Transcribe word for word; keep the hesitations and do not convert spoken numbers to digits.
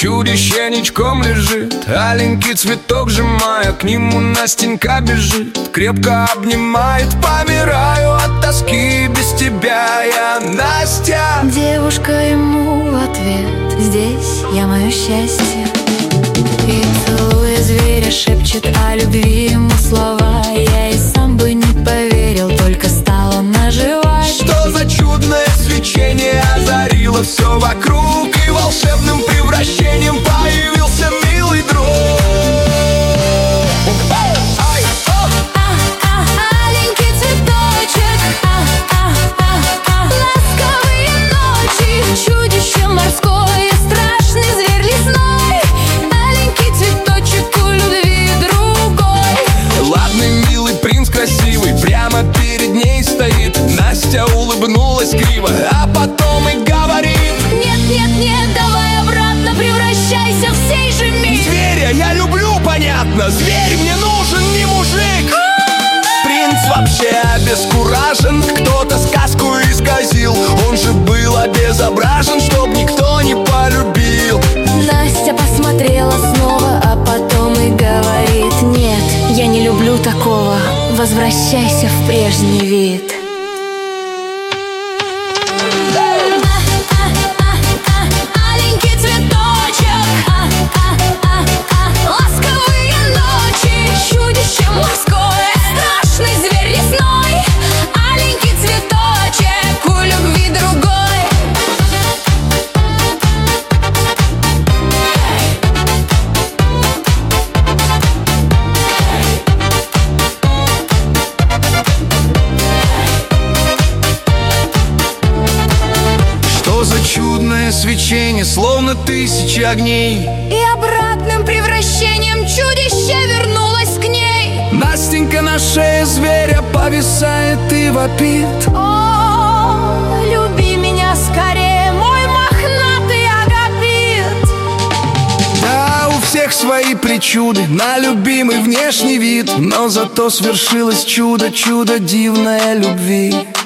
Чудище ничком лежит, аленький цветок сжимая, к нему Настенька бежит, крепко обнимает. Помираю от тоски, без тебя я, Настя. Девушка ему в ответ: здесь я, мое счастье. И целуя зверя шепчет о любви ему слова. Я и сам бы не поверил, только стал он оживать. Что за чудное свечение озарило все вокруг, и волшебным превращением появился милый друг. Ай, о! Аленький цветочек, ласковые ночи, чудище морское, страшный зверь лесной. Аленький цветочек у любви другой. Ладный, милый принц красивый прямо перед ней стоит. Настя улыбнулась криво, а потом и говорит: нет, нет, нет, давай обратно, превращайся в сей же миг. Зверя я люблю, понятно, зверь мне нужен, не мужик. Принц вообще обескуражен, кто-то сказку исказил. Он же был обезображен, чтоб никто не полюбил. Настя посмотрела снова, а потом и говорит: нет, я не люблю такого, возвращайся в прежний вид. Аленький цветочек, ласковые ночи, чудище морское, страшный зверь лесной. Аленький цветочек у любви другой. За чудное свечение, словно тысячи огней, И обратным превращением чудище вернулось к ней. Настенька на шее зверя повисает и вопит: О, люби меня скорее, мой мохнатый агапит. Да, у всех свои причуды на любимый внешний вид, но зато свершилось чудо, чудо дивное любви.